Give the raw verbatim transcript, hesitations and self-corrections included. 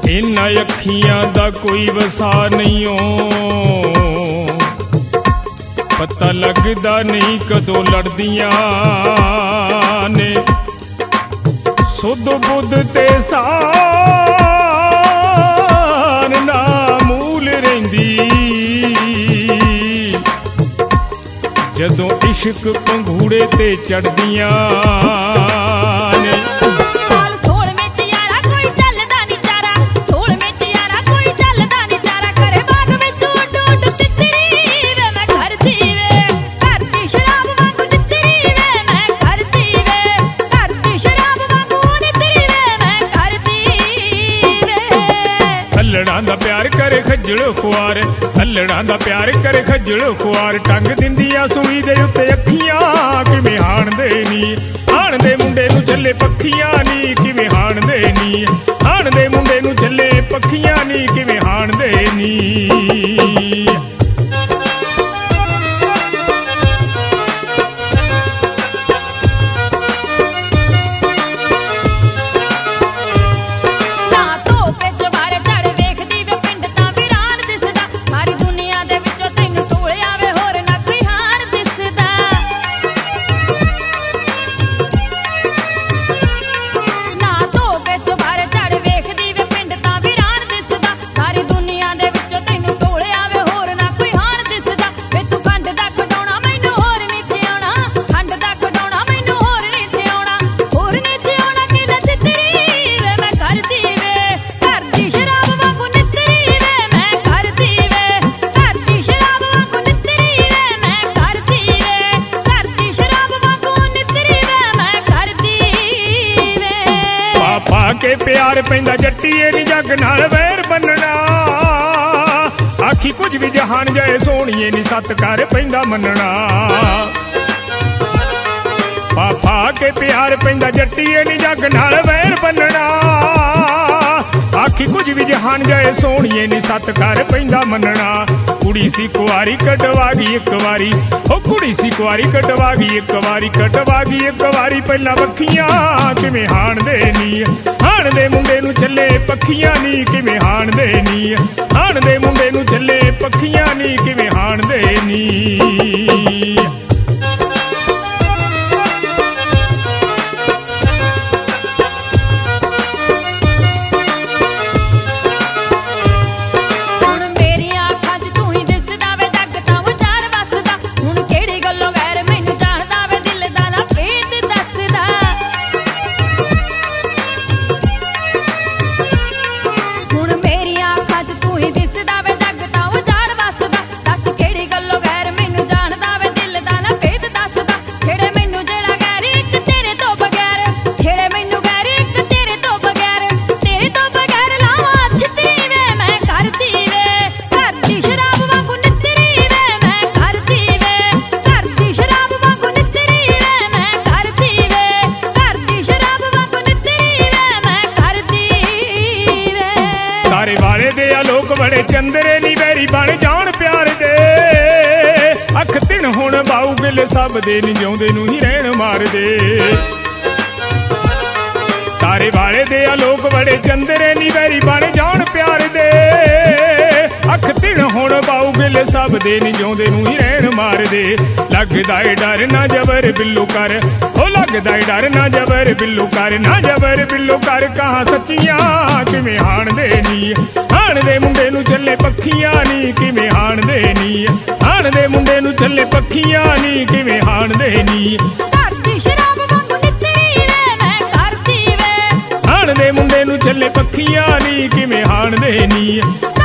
इन्हां अखियां दा कोई वसा नहीं ओ, पता लगदा नहीं कदों लड़दियां ने। सुध बुध ते सार ना मूल रहिंदी, जदों इश्क पंघूड़े ते चढ़दियां ने। हल्लड़ां दा प्यार करे खज्जल खुआर, हल्लड़ां दा प्यार करे खज्जल खुआर। टंग दिंदियां सूई दे उत्ते अखियां, किवें हाणदे नी हाणदे मुंडे नूं झल्ले पक्खियां नी, किवें हाणदे नी हाणदे मुंडे नूं झल्ले पक्खियां नी, किवें हाणदे नी। के प्यार पैंदा जट्टीए नी जग नाल वैर बनना, आखी कुछ भी जहान जाए सोहणीए नी सत कर पैंदा मनना। पापा के प्यार पैंदा जट्टीए नी जग नाल वैर बनना, आखी कुछ भी जहान जाए सोहणीए नी सत कर पैंदा मनना। कुड़ी सी कुआरी कटवा गई एक वारी, ओ कुड़ी सी कुआरी कटवा गई एक वारी, कटवा गई एक वारी। पहला पक्खियां किवें हाणदे नी हाणदे मुंडे नूं झल्ले पक्खियां नी, किवें हाणदे नी हाणदे मुंडे नूं झल्ले पक्खियां नी, किवें हाणदे नी। लोग बड़े चंदरे नी बैरी बन जान प्यार दे, अख दिन हुण बाऊ गिल सब दे नी जिउंदे नूं ही रहण मार दे। तारे वाले दे लोग बड़े चंदरे नी बैरी बन जान प्यार दे, अख दिन हुण बाऊ गिल सब दे नी जिउंदे नूं ही रहण मार दे। लगदा ए डर ना जबर बिल्लू कर, ओ लगदा ए डर ना जबर बिल्लू कर, ना जबर बिल्लू कर। कहां सच्चियां किवें हाणदे नी हाणदे मुंडे नूं झल्ले पक्खियां नी, किवें हाणदे नी हाणदे मुंडे नूं झल्ले पक्खियां नी, किवें हाणदे नी। करदी शराब वांगू नित्तरी वे मैं करदी वे, हाणदे मुंडे नूं झल्ले पक्खियां नी, किवें हाणदे नी।